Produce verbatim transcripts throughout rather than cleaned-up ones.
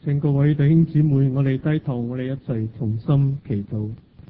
請各位弟兄姊妹，我哋低頭，我哋一齊同心祈禱。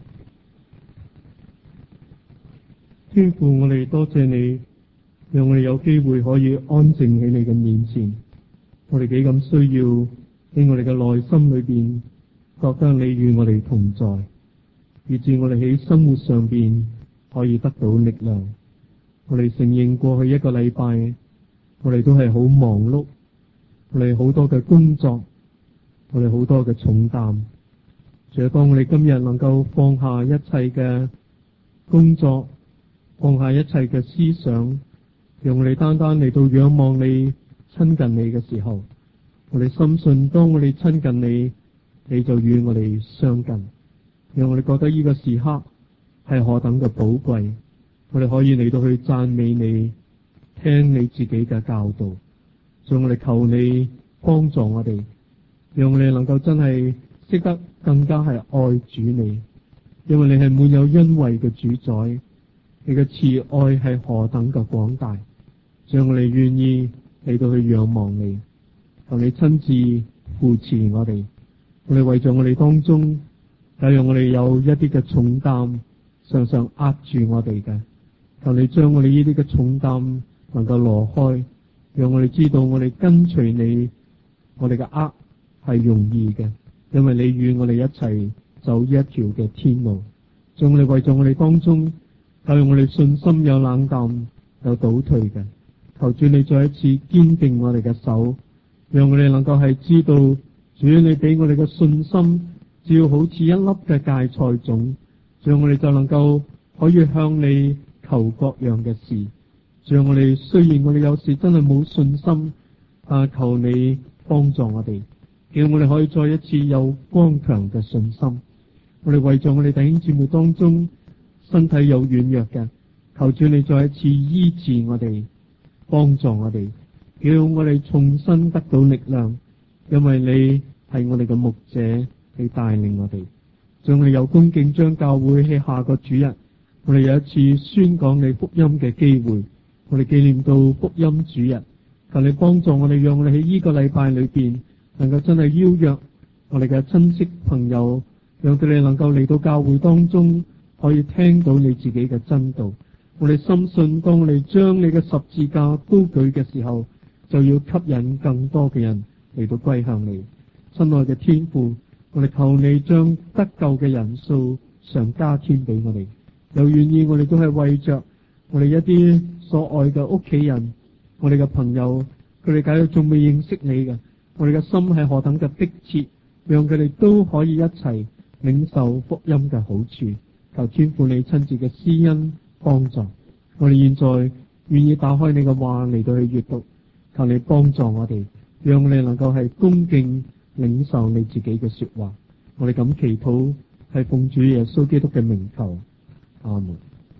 天父，我哋多謝你，讓我哋有機會可以安靜喺你嘅面前。我哋幾咁需要喺我哋嘅內心裏邊覺得你與我哋同在，以致我哋喺生活上邊可以得到力量。我哋承認過去一個禮拜，我哋都係好忙碌，我哋好多嘅工作，我哋好多嘅重擔。仲有當我哋今日能夠放下一切嘅工作，放下一切嘅思想，讓我哋單單嚟到仰望你、親近你嘅時候，我哋深信當我哋親近你，你就與我哋相近，讓我哋覺得呢個時刻係何等嘅寶貴。我哋可以嚟到去讚美你，聽你自己嘅教導，所以我哋求你幫助我哋，讓我哋能夠真係識得更加係愛主你，因為你係滿有恩惠嘅主宰，你嘅慈愛係何等嘅廣大，所以我哋願意嚟到去仰望你，求你親自扶持我哋。我哋為咗我哋當中，假如我哋有一啲嘅重擔常常壓住我哋嘅，求你將我哋呢啲嘅重擔能夠挪開，讓我哋知道我哋跟隨你，我哋嘅軛係容易嘅，因為你與我哋一齊走一條嘅天路。仲我哋為咗我哋當中，假如我哋信心有冷淡有倒退嘅，求主你再一次堅定我哋嘅手，讓我哋能夠係知道主你俾我哋嘅信心，只要好似一粒嘅芥菜種，讓我哋就能夠可以向你求各樣嘅事。讓我哋雖然我哋有時真係冇信心，但求你幫助我哋，叫我哋可以再一次有剛強嘅信心。我哋為咗我哋弟兄姊妹當中身體有軟弱嘅，求主你再一次醫治我哋，幫助我哋，叫我哋重新得到力量，因為你係我哋嘅牧者，你帶領我哋。讓我哋有恭敬將教會喺下個主日，我哋有一次宣講你福音嘅機會，我哋紀念到福音主日，求你幫助我哋，讓我哋喺呢個禮拜裏邊能夠真係邀約我哋嘅親戚朋友，讓佢哋能夠嚟到教會當中，可以聽到你自己嘅真道。我哋深信當我哋將你嘅十字架高舉嘅時候，就要吸引更多嘅人嚟到歸向你。親愛嘅天父，我哋求你將得救嘅人數常加添俾我哋，又願意我哋都係為着我哋一啲所愛嘅屋企人，我哋嘅朋友，佢哋假如仲未認識你嘅，我哋嘅心係何等嘅迫切，讓佢哋都可以一齊領受福音嘅好處。求天父你親自嘅施恩幫助我哋。現在願意打開你嘅話嚟到去閱讀，求你幫助我哋，讓我哋能夠係恭敬領受你自己嘅說話。我哋咁祈禱係奉主耶穌基督嘅名求，阿門。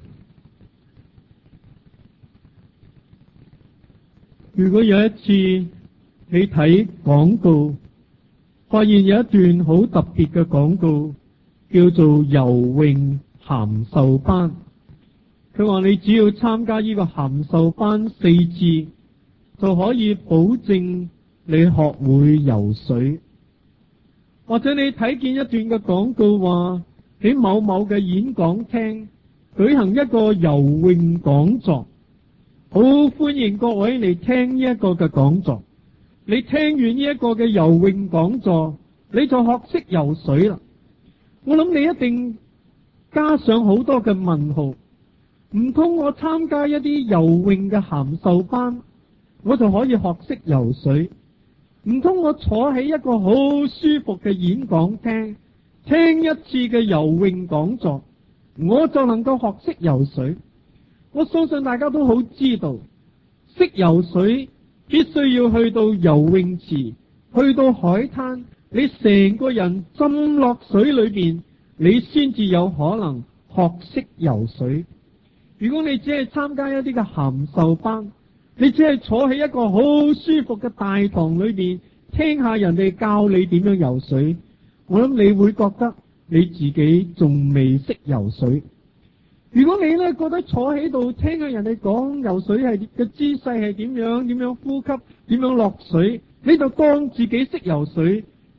如果有一次你睇廣告，發現有一段好特別嘅廣告，叫做游泳函授班。佢話你只要參加呢個函授班四次，就可以保證你學會游水。或者你睇見一段嘅廣告話喺某某嘅演講廳舉行一個游泳講座，好歡迎各位嚟聽呢一個嘅講座。你聽完呢一個嘅游泳講座，你就學識游水啦。我諗你一定加上好多嘅問號，唔通我參加一啲游泳嘅函授班，我就可以學識游水？唔通我坐喺一個好舒服嘅演講廳，聽一次嘅游泳講座，我就能夠學識游水？我相信大家都好知道，識游水必須要去到游泳池，去到海灘，你成個人浸落水裏邊，你先至有可能學識游水。如果你只係參加一啲嘅函授班，你只係坐喺一個好舒服嘅大堂裏邊，聽下人哋教你點樣游水，我諗你會覺得你自己仲未識游水。如果你咧覺得坐喺度聽下人哋講游水係嘅姿勢係點樣，點樣呼吸，點樣落水，你就當自己識游水，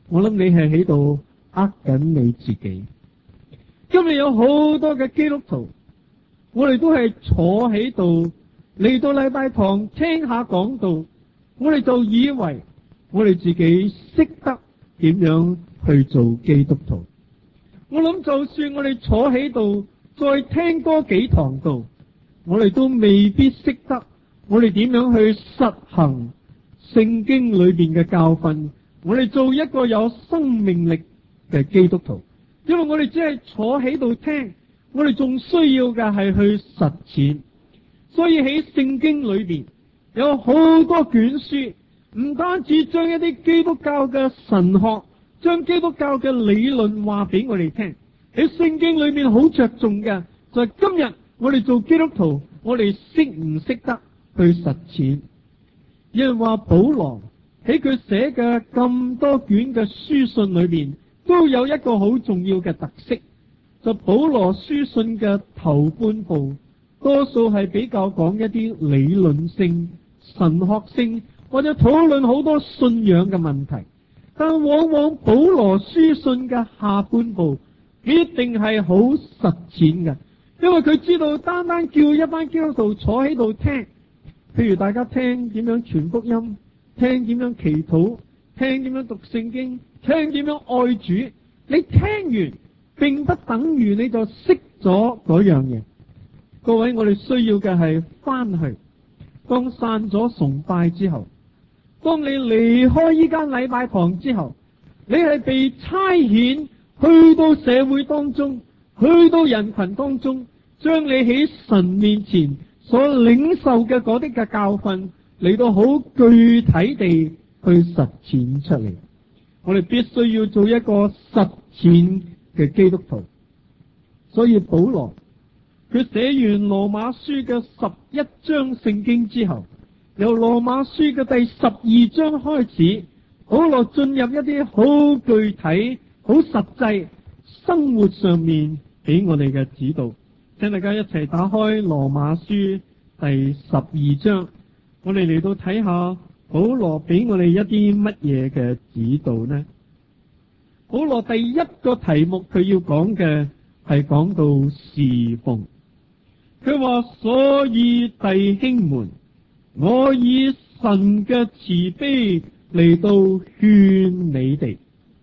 我諗你係喺度呃緊你自己。今日有好多嘅基督徒，我哋都係坐喺度嚟到禮拜堂聽下講道，我哋就以為我哋自己識得點樣去做基督徒。我諗就算我哋坐喺度再聽多幾堂道，我哋都未必識得我哋點樣去實行聖經裏邊嘅教訓，我哋做一個有生命力嘅基督徒。因為我哋只係坐喺度聽，我哋仲需要嘅係去實踐。所以喺聖經裏邊有好多卷書，唔單止將一啲基督教嘅神學，將基督教嘅理論話俾我哋聽。喺聖經裏面好着重嘅就係今日我哋做基督徒，我哋識唔識得去實踐？有人話保羅喺佢寫嘅咁多卷嘅書信裏邊，都有一個好重要嘅特色，就保羅書信嘅頭半部，多數係比較講一啲理論性、神學性，或者討論好多信仰嘅問題。但往往保羅書信嘅下半部必定係好實踐嘅，因為佢知道單單叫一班基督徒坐喺度聽，譬如大家聽點樣傳福音，聽點樣祈禱，聽點樣讀聖經，聽點樣愛主，你聽完並不等於你就識咗嗰樣嘢。各位，我哋需要嘅係翻去，當散咗崇拜之後，當你離開呢間禮拜堂之後，你係被差遣去到社會當中，去到人群當中，將你喺神面前所領受嘅嗰啲嘅教訓嚟到好具體地去實踐出嚟。我哋必須要做一個實踐嘅基督徒。所以保羅佢寫完羅馬書嘅十一章聖經之後，由羅馬書嘅第十二章開始，保羅進入一啲好具體、好實際生活上面俾我哋嘅指導。請大家一齊打開羅馬書第十二章，我哋嚟到睇下保羅俾我哋一啲乜嘢嘅指導呢？保羅第一個題目佢要講嘅係講到侍奉。佢話，所以弟兄們，我以神嘅慈悲嚟到勸你哋。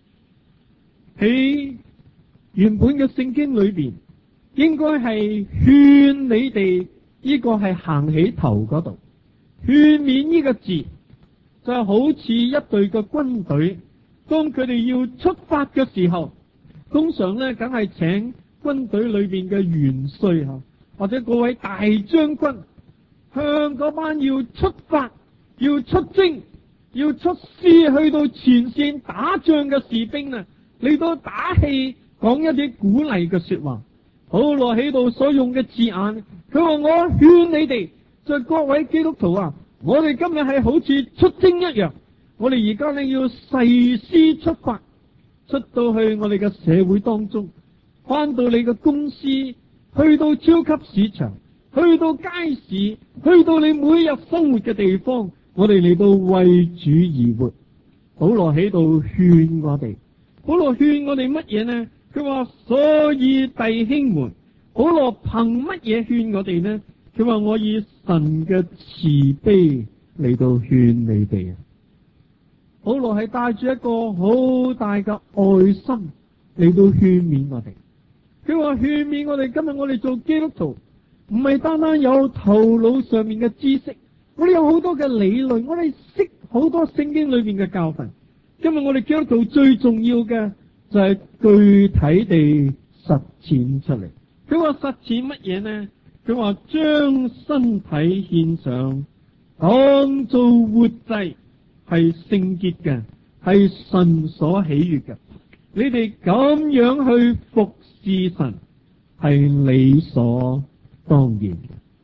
喺原本嘅聖經裏邊，應該係勸你哋，呢個係行起頭嗰度。勸勉呢個字就好似一隊嘅軍隊，當佢哋要出發嘅時候，通常咧梗係請軍隊裏邊嘅元帥吓，或者各位大將軍向嗰班要出發、要出征、要出師去到前線打仗嘅士兵啊，嚟到打氣，講一啲鼓勵嘅說話。保羅喺度所用嘅字眼，佢話，我勸你哋，就係各位基督徒啊，我哋今日係好似出征一樣，我哋而家咧要誓師出發，出到去我哋嘅社會當中，翻到你嘅公司，去到超級市場，去到街市，去到你每日生活嘅地方，我哋嚟到為主而活。保羅喺度勸我哋，保羅勸我哋乜嘢呢？佢話，所以弟兄們，保羅憑乜嘢勸我哋呢？佢話，我以神嘅慈悲嚟到勸你哋啊！保羅係帶住一個好大嘅愛心嚟到勸勉我哋。佢話，勸勉我哋，今日我哋做基督徒唔係單單有頭腦上面嘅知識，我哋有好多嘅理論，我哋識好多聖經裏面嘅教訓。今日我哋基督徒最重要嘅就係具體地實踐出嚟。佢話實踐乜嘢呢？佢話將身體獻上，當做活祭，係聖潔嘅，係神所喜悅嘅。你哋咁樣去服侍神，係理所當然。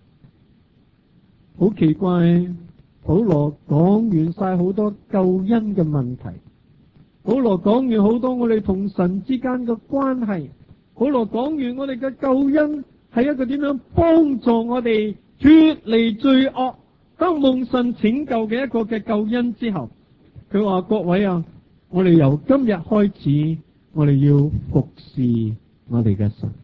好奇怪，保羅講完晒好多救恩嘅問題，保羅講完好多我哋同神之間嘅關係，保羅講完我哋嘅救恩係一個點樣幫助我哋脫離罪惡，得蒙神拯救嘅一個嘅救恩之後，佢話各位啊， 我哋由今日開始，我哋要服侍我哋嘅神。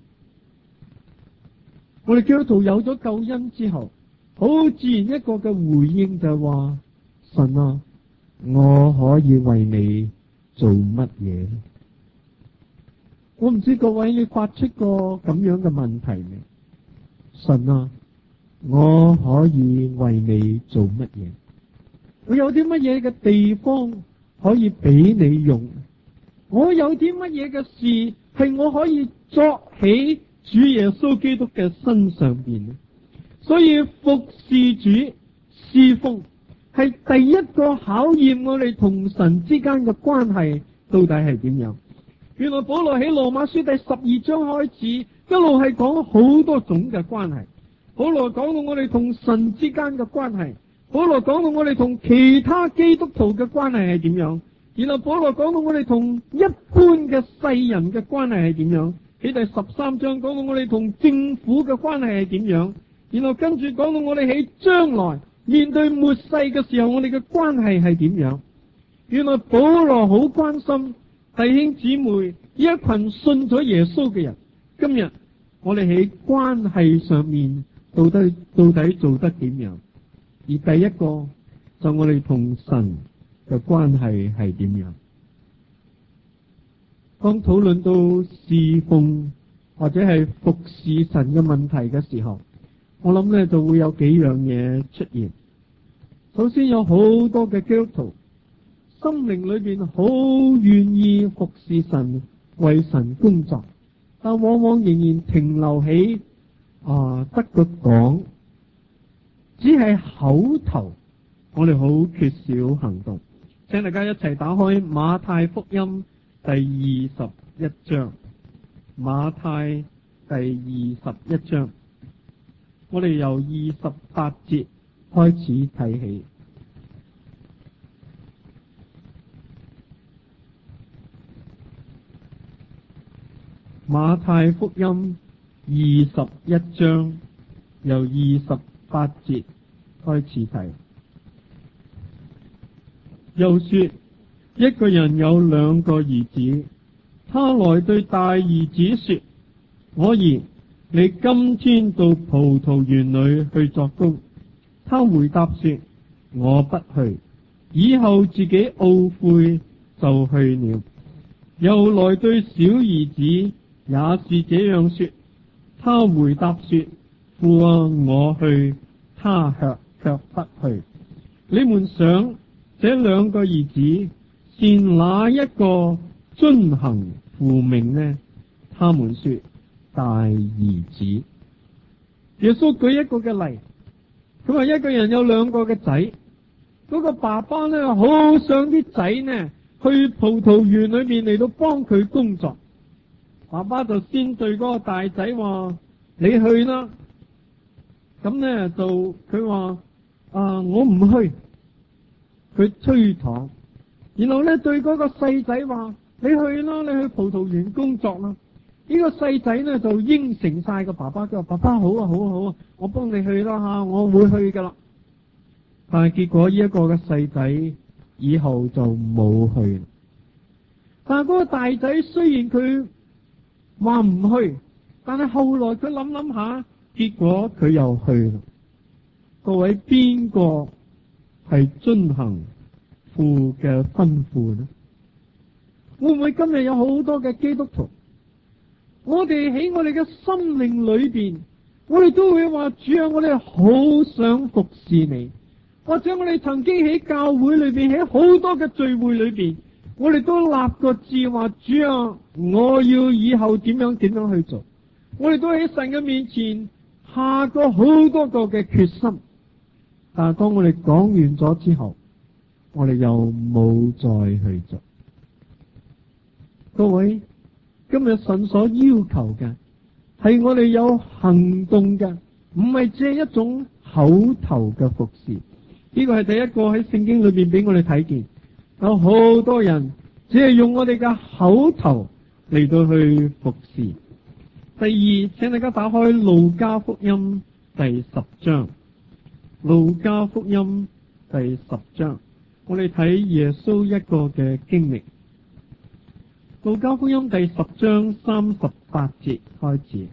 我哋基督徒有咗救恩之後，好自然一個嘅回應就係話：神啊，我可以為你做乜嘢？我唔知各位你發出過咁樣嘅問題未？神啊，我可以為你做乜嘢？我有啲乜嘢嘅地方可以俾你用？我有啲乜嘢嘅事係我可以作起主耶穌基督嘅身上邊？所以服侍主侍奉係第一個考驗我哋同神之間嘅關係到底係點樣。原來保羅喺羅馬書第十二章開始一路係講好多種嘅關係。保羅講到我哋同神之間嘅關係，保羅講到我哋同其他基督徒嘅關係係點樣，然後保羅講到我哋同一般嘅世人嘅關係係點樣。喺第十三章講到我哋同政府嘅關係係點樣，然後跟住講到我哋喺將來面對末世嘅時候，我哋嘅關係係點樣。原來保羅好關心弟兄姊妹呢一群信咗耶穌嘅人，今日我哋喺關係上面到底到底做得點樣？而第一個就我哋同神嘅關係係點樣？當討論到侍奉或者係服侍神嘅問題嘅時候，我諗咧就會有幾樣嘢出現。首先有好多嘅基督徒心靈裏邊好願意服侍神，為神工作，但往往仍然停留喺啊得個講，只係口頭，我哋好缺少行動。請大家一齊打開馬太福音第二十一章，馬太第二十一章，我哋由二十八節開始睇起。馬太福音二十一章由二十八節開始睇。又說，一個人有兩個兒子，他來對大兒子說：我兒，你今天到葡萄園裏去作工。他回答說：我不去。以後自己懊悔，就去了。又來對小兒子也是這樣說。他回答說：父啊，我去。他卻卻不去。你們想，這兩個兒子是哪一個遵行父命呢？他們說：大兒子。耶穌舉一個嘅例，佢話一個人有兩個嘅仔，嗰個爸爸呢，好想啲仔呢去葡萄園裏面嚟到幫佢工作。爸爸就先對嗰個大仔話：你去啦。咁呢就佢話：啊，我唔去。佢推搪，然後咧對嗰個細仔話：你去啦，你去葡萄園工作啦。呢個細仔呢就應承晒個爸爸，佢話：爸爸好啊，好啊，好啊，我幫你去啦吓，我會去噶啦。但係結果呢一個嘅細仔以後就冇去。但係嗰個大仔雖然佢話唔去，但係後來佢諗諗下，結果佢又去啦。各位，邊個係遵行父嘅吩咐呢？會唔會今日有好多嘅基督徒，我哋喺我哋嘅心靈裏邊，我哋都會話：主啊，我哋好想服侍你。或者我哋曾經喺教會裏邊，喺好多嘅聚會裏邊，我哋都立個志話：主啊，我要以後點樣點樣去做。我哋都喺神嘅面前下過好多個嘅決心。但係當我哋講完咗之後，我哋又冇再去做。各位，今日神所要求嘅係我哋有行動嘅，唔係只係一種口頭嘅服侍。呢個係第一個喺聖經裏邊俾我哋睇見，有好多人只係用我哋嘅口頭嚟到去服侍。第二，請大家打開路加福音第十章。路加福音第十章，我哋睇耶穌一個嘅經歷。 路加福音第十章三十八節開始。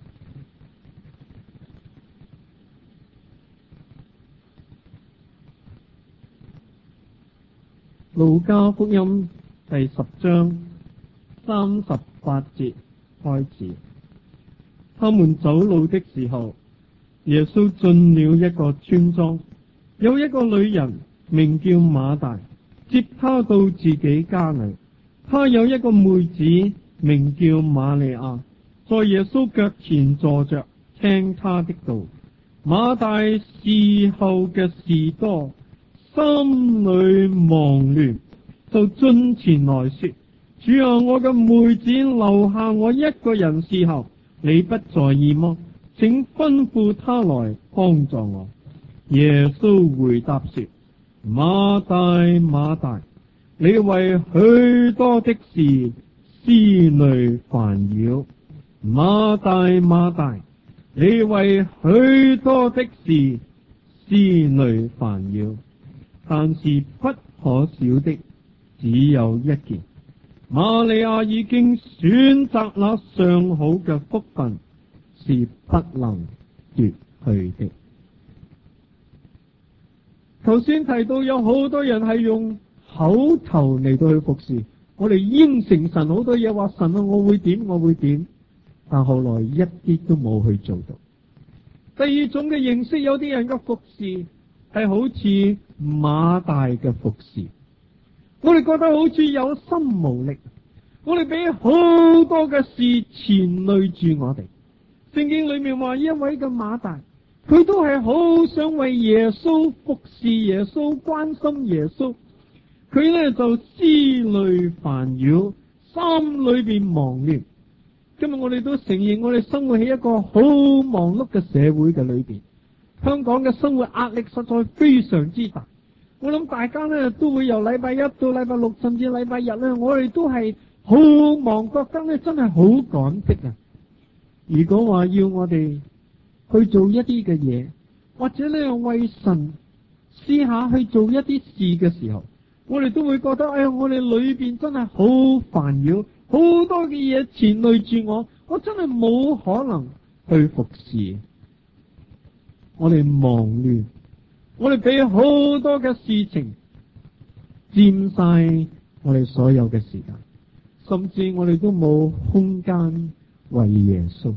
路加福音第十章三十八節開始。他們走路的時候，耶穌進了一個村莊，有一個女人名叫馬大，接他到自己家裏。他有一個妹子名叫瑪利亞，在耶穌腳前坐着聽他的道。馬大伺候嘅事多，心裏忙亂，就進前來說：主啊，我嘅妹子留下我一個人伺候，你不在意嗎？請吩咐他來幫助我。耶穌回答說：馬大，馬大，你為許多的事思慮煩擾。馬大，馬大，你為許多的事思慮煩擾，但是不可少的只有一件。瑪利亞已經選擇那上好嘅福分，是不能奪去的。頭先提到有好多人係用口頭嚟到去服侍，我哋應承神好多嘢，話神啊，我會點我會點，但後來一啲都冇去做到。第二種嘅形式，有啲人嘅服侍係好似馬大嘅服侍，我哋覺得好似有心無力，我哋俾好多嘅事纏累住我哋。聖經裏面話，一位嘅馬大，佢都係好想為耶穌服侍耶穌，關心耶穌。佢呢就思慮煩擾，心裏邊忙亂。今日我哋都承認，我哋生活喺一個好忙碌嘅社會嘅裏邊，香港嘅生活壓力實在非常之大。我諗大家呢都會由禮拜一到禮拜六，甚至禮拜日呢，我哋都係好忙，覺得呢真係好趕迫啊！如果話要我哋去做一啲嘅嘢，或者呢為神試下去做一啲事嘅時候，我哋都會覺得，哎呀，我哋裏邊真係好煩擾，好多嘅嘢纏累住我，我真係冇可能去服侍。我哋忙亂，我哋俾好多嘅事情佔晒我哋所有嘅時間，甚至我哋都冇空間為耶穌。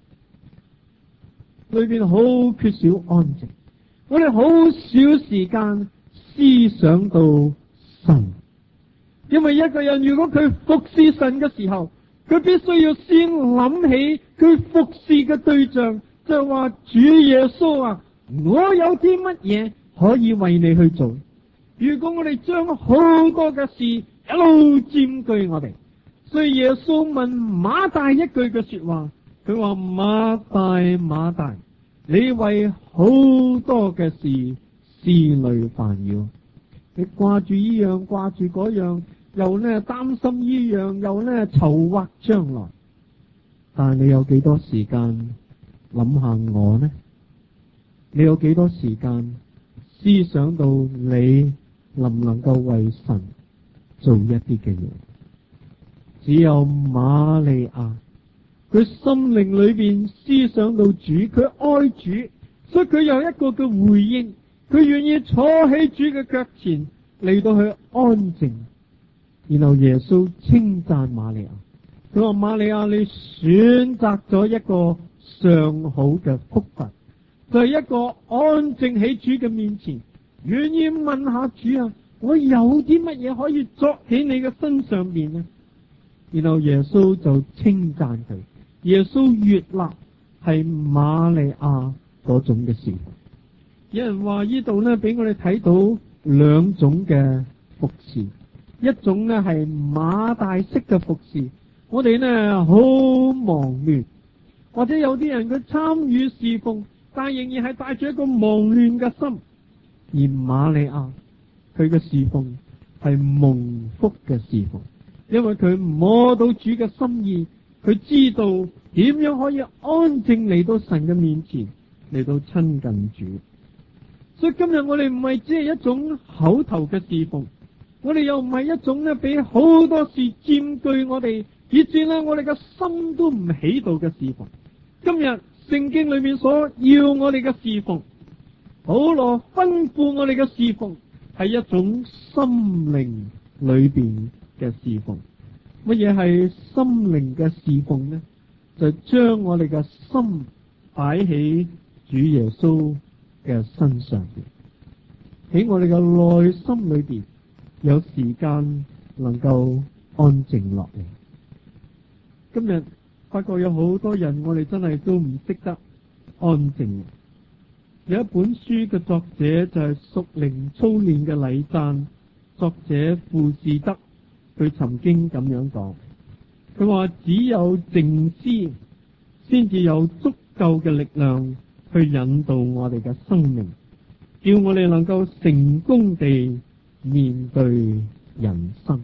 裏邊好缺少安靜，我哋好少時間思想到神。因為一個人如果佢服侍神嘅時候，佢必須要先諗起佢服侍嘅對象，就係話主耶穌啊，我有啲乜嘢可以為你去做。如果我哋將好多嘅事一路佔據我哋，所以耶穌問馬大一句嘅說話，佢話：馬大，馬大，你為好多嘅事思慮煩擾，你掛住依樣掛住嗰樣，又呢擔心依樣，又呢籌劃將來。但係你有幾多時間諗下我呢？你有幾多時間思想到你能唔能夠為神做一啲嘅嘢？只有瑪利亞，佢心靈裏邊思想到主，佢愛主，所以佢有一個嘅回應，佢願意坐喺主嘅腳前嚟到去安靜。然後耶穌稱讚瑪利亞，佢話：瑪利亞，你選擇咗一個上好嘅福分，就係、是、一個安靜喺主嘅面前，願意問下主啊，我有啲乜嘢可以作喺你嘅身上邊呢？然後耶穌就稱讚佢，耶穌悅納係瑪利亞嗰種嘅事。有人話呢度呢，俾我哋睇到兩種嘅服侍，一種呢係馬大式嘅服侍，我哋呢好忙亂，或者有啲人佢參與侍奉，但仍然係帶住一個忙亂嘅心。而瑪利亞佢嘅侍奉係蒙福嘅侍奉。因為佢摸到主嘅心意，佢知道點樣可以安靜嚟到神嘅面前，嚟到親近主。所以今日我哋唔係只係一種口頭嘅侍奉， 我哋又唔係一種咧俾好多事佔據我哋，以致咧我哋嘅心都唔起到嘅侍奉。今日聖經裏面所要我哋嘅侍奉，保羅吩咐我哋嘅侍奉係一種心靈裏邊嘅侍奉。乜嘢係心靈嘅侍奉呢？就將我哋嘅心擺喺主耶穌嘅身上邊，喺我哋嘅內心裏邊有時間能夠安靜落嚟。今日發覺有好多人，我哋真係都唔識得安靜。有一本書嘅作者就係屬靈操練嘅禮讚，作者傅士德，佢曾經咁樣講，佢話只有靜思先至有足夠嘅力量去引導我哋嘅生命，叫我哋能夠成功地面對人生。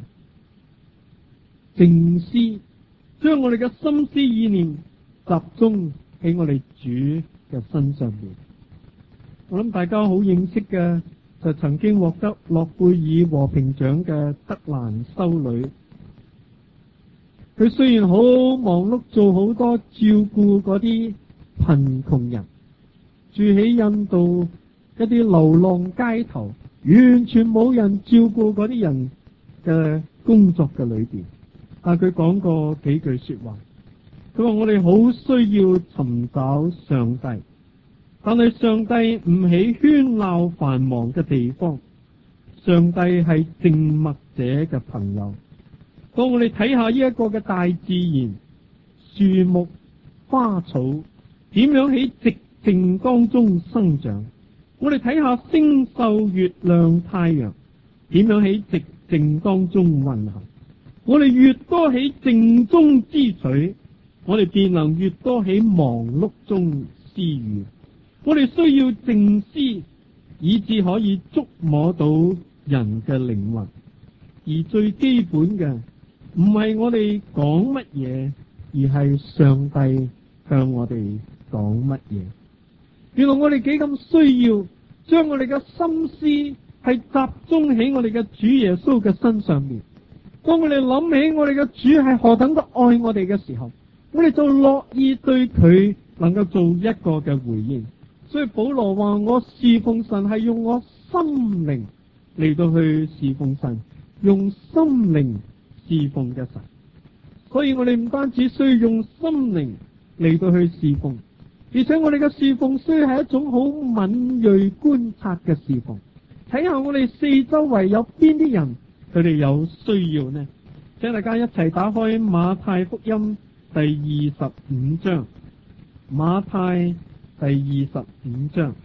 靜思將我哋嘅心思意念集中喺我哋主嘅身上面。我諗大家好認識嘅就曾經獲得諾貝爾和平獎嘅德蘭修女。佢雖然好忙碌，做好多照顧嗰啲貧窮人，住喺印度一啲流浪街頭，完全冇人照顧嗰啲人嘅工作嘅裏邊。但佢講過幾句說話，佢話我哋好需要尋找上帝，但係上帝唔喺喧鬧繁忙嘅地方，上帝係靜默者嘅朋友。當我哋睇下呢一個嘅大自然，樹木花草點樣喺寂靜當中生長，我哋睇下星宿月亮太陽點樣喺寂靜當中運行，我哋越多喺靜中支取，我哋便能越多喺忙碌中施予。我哋需要靜思，以致可以觸摸到人嘅靈魂。而最基本嘅唔係我哋講乜嘢，而係上帝向我哋講乜嘢。原來我哋幾咁需要將我哋嘅心思係集中喺我哋嘅主耶穌嘅身上面。當我哋諗起我哋嘅主係何等嘅愛我哋嘅時候，我哋就樂意對佢能夠做一個嘅回應。所以保羅話，我侍奉神係用我心靈嚟到去侍奉神，用心靈侍奉嘅神。所以我哋唔單止需要用心靈嚟到去侍奉，而且我哋嘅侍奉需要係一種好敏銳觀察嘅侍奉。睇下我哋四周圍有邊啲人佢哋有需要呢？請大家一齊打開馬太福音第二十五章。馬太第二十五章。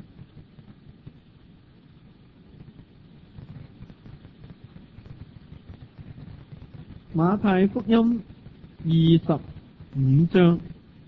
馬太福音二十五章，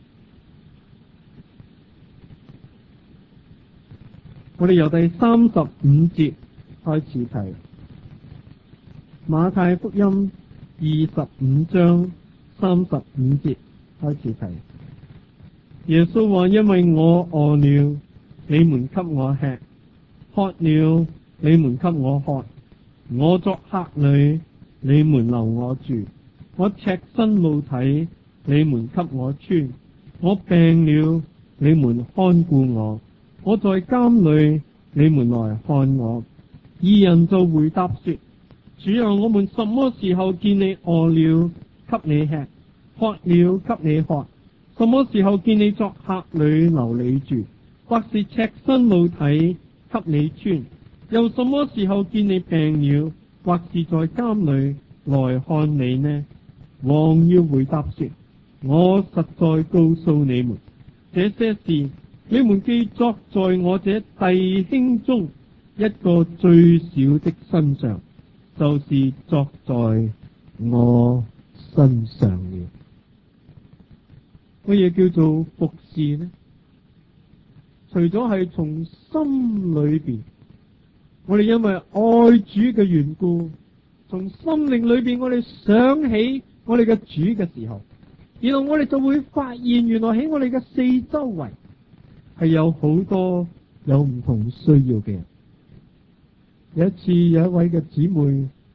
我哋由第三十五節開始睇。馬太福音二十五章三十五節開始睇。耶穌話：因為我餓了，你們給我吃；渴了，你們給我喝；我作客旅，你們留我住；我赤身露體，你們給我穿；我病了，你們看顧我；我在監裏，你們來看我。二人就回答說：主啊，我們什麼時候見你餓了，給你吃；渴了，給你喝？什麼時候見你作客旅，留你住，或是赤身露體，給你穿？又什麼時候見你病了，或是在監裏來看你呢？王要回答說：我實在告訴你們，這些事你們既作在我這弟兄中一個最小的身上，就是作在我身上了。乜嘢叫做服侍呢？除咗係從心裏邊，我哋因為愛主嘅緣故，從心靈裏邊我哋想起我哋嘅主嘅時候，然後我哋就會發現，原來喺我哋嘅四周圍係有好多有唔同需要嘅人。有一次有一位嘅姊妹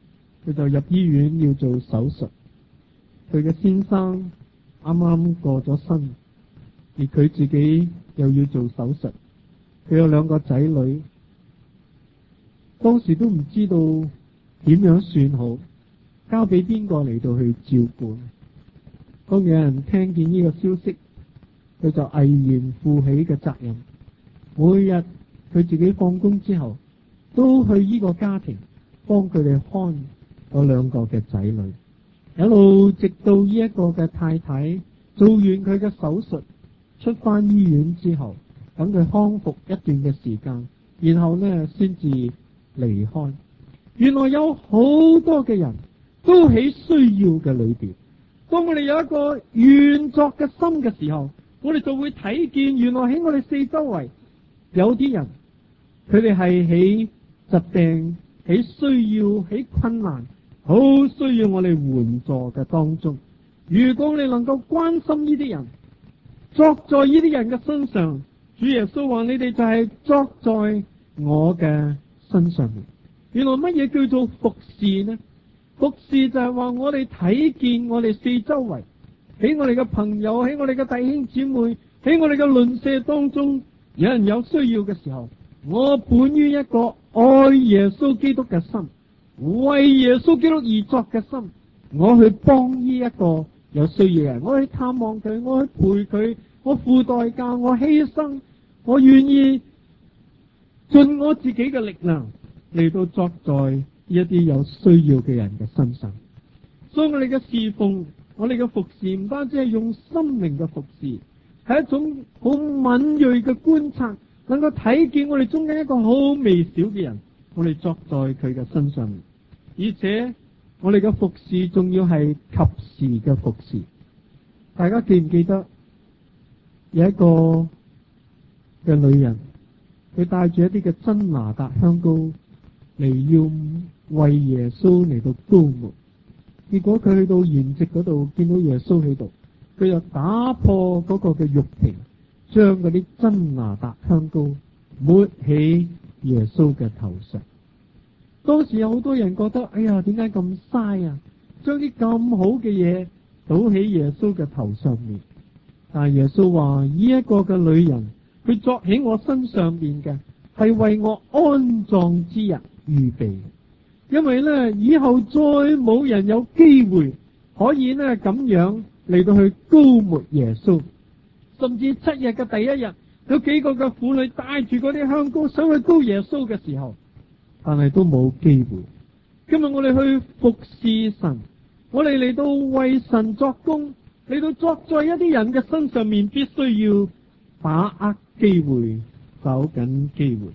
佢就入醫院要做手術。佢嘅先生啱啱過咗身，而佢自己又要做手術。佢有兩個仔女，當時都唔知道點樣算好，交俾邊個嚟到去照顧。當有人聽見呢個消息，佢就毅然負起嘅責任。每日佢自己放工之後，都去呢個家庭幫佢哋看嗰兩個嘅仔女，一路直到呢一個嘅太太做完佢嘅手術，出翻醫院之後，等佢康復一段嘅時間，然後呢先至離開。原來有好多嘅人都喺需要嘅裏邊。當我哋有一個願作嘅心嘅時候，我哋就會睇見原來喺我哋四周圍有啲人，佢哋係喺疾病、喺需要、喺困難，好需要我哋援助嘅當中。如果你能夠關心呢啲人，作在呢啲人嘅身上，主耶穌話你哋就係作在我嘅身上面。原來乜嘢叫做服侍呢？服侍就係話我哋睇見我哋四周圍，喺我哋嘅朋友，喺我哋嘅弟兄姊妹，喺我哋嘅鄰舍當中，有人有需要嘅時候，我本於一個愛耶穌基督嘅心，為耶穌基督而作嘅心，我去幫呢一個有需要嘅人，我去探望佢，我去陪佢，我付代價，我犧牲，我願意盡我自己嘅力量嚟到作在一啲有需要嘅人嘅身上。所以我哋嘅侍奉，我哋嘅服侍唔單止係用心靈嘅服侍，係一種好敏銳嘅觀察，能夠睇見我哋中間一個好微小嘅人，我哋作在佢嘅身上面。而且我哋嘅服侍仲要係及時嘅服侍。大家記唔記得有一個嘅女人，佢帶住一啲嘅真哪噠香膏嚟要為耶穌嚟到膏抹，結果佢去到筵席嗰度見到耶穌喺度，佢就打破嗰個嘅玉瓶，將嗰啲真哪噠香膏抹喺耶穌嘅頭上。當時有好多人覺得，哎呀，點解咁嘥啊？將啲咁好嘅嘢倒喺耶穌嘅頭上面。但係耶穌話：呢一個嘅女人，佢作喺我身上面嘅，係為我安葬之日預備。因為咧，以後再冇人有機會可以咧咁樣嚟到去膏抹耶穌。甚至七日嘅第一日，有幾個嘅婦女帶住嗰啲香膏想去膏耶穌嘅時候，但係都冇機會。今日我哋去服侍神，我哋嚟到為神作工，嚟到作在一啲人嘅身上面，必須要把握機會，找緊機會。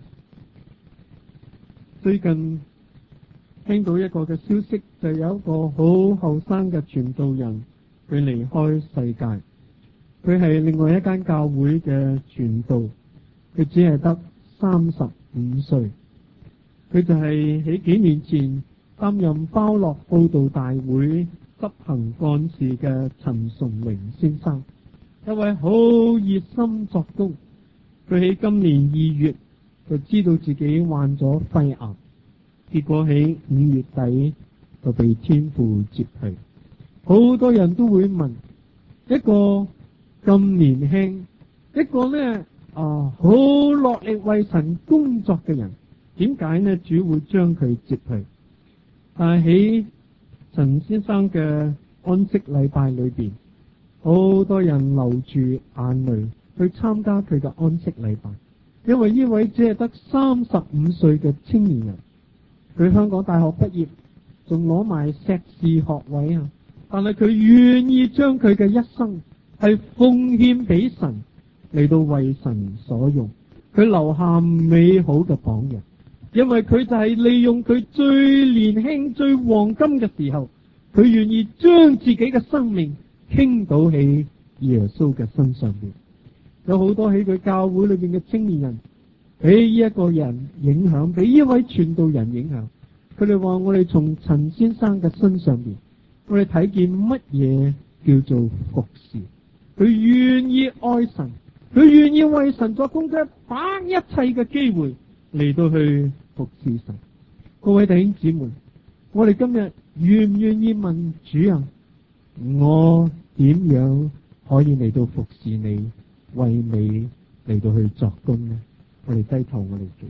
最近聽到一個嘅消息，就有一個好後生嘅傳道人，佢離開世界。佢係另外一間教會嘅傳道，佢只係得三十五歲。佢就係喺幾年前擔任包樂報道大會執行幹事嘅陳崇榮先生，一位好熱心作工。佢喺今年二月就知道自己患咗肺癌，結果喺五月底就被天父接去。好多人都會問，一個咁年輕，一個呢啊好落力為神工作嘅人，點解呢主會將佢接去？但係喺陳先生嘅安息禮拜裏邊，好多人流住眼淚去參加佢嘅安息禮拜，因為呢位只係得三十五歲嘅青年人，佢香港大學畢業，仲攞埋碩士學位啊！但係佢願意將佢嘅一生係奉獻俾神，嚟到為神所用。佢留下美好嘅榜樣，因為佢就係利用佢最年輕、最黃金嘅時候，佢願意將自己嘅生命傾倒喺耶穌嘅身上邊。有好多喺佢教會裏邊嘅青年人，俾呢一個人影響，俾呢位傳道人影響。佢哋話：我哋從陳先生嘅身上邊，我哋睇見乜嘢叫做服侍。佢願意愛神，佢願意為神作工作，把一切嘅機會嚟到去服侍神。各位弟兄姊妹，我哋今日願唔願意問主啊？我點樣可以嚟到服侍你，為你嚟到去作工呢？我哋低頭，我哋祈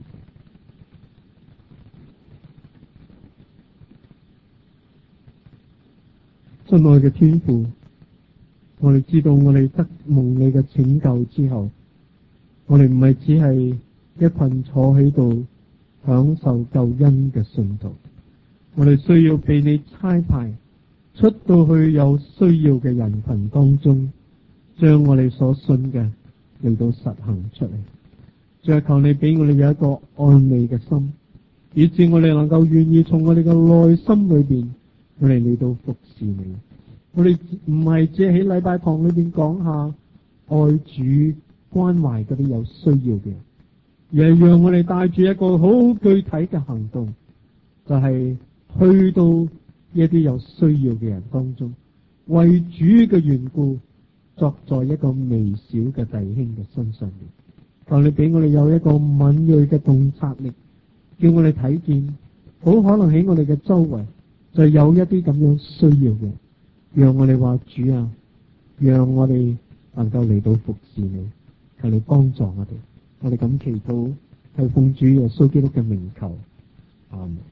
禱。親愛嘅天父，我哋知道我哋得蒙你嘅拯救之後，我哋唔係只係一群坐喺度享受救恩嘅信徒，我哋需要被你差派出到去有需要嘅人群當中，將我哋所信嘅嚟到實行出嚟。再求你俾我哋有一個愛你嘅心，以致我哋能夠願意從我哋嘅內心裏邊，我哋嚟到服侍你。我哋唔係只係喺禮拜堂裏邊講下愛主關懷嗰啲有需要嘅人，而係讓我哋帶住一個好具體嘅行動，就係去到一啲有需要嘅人當中，為主嘅緣故，作在一個微小嘅弟兄嘅身上面。求你俾我哋有一個敏銳嘅洞察力，叫我哋睇見，好可能喺我哋嘅周圍就有一啲咁樣需要嘅，讓我哋話主啊，讓我哋能夠嚟到服侍你，求你幫助我哋。我哋咁祈禱，係奉主耶穌基督嘅名求，阿門。